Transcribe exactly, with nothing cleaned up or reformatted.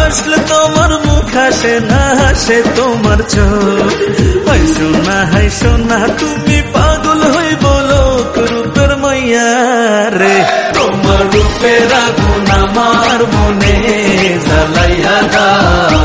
হাসলে তোমার মুখ হাসে না, হাসে তোমার চোখ। হাই সোনা হাই সোনা তুমি পাগল হই বলো রূপের মাইয়া রে। তোমার রূপের আগুন আমার মনে জ্বালাইয়া দাও।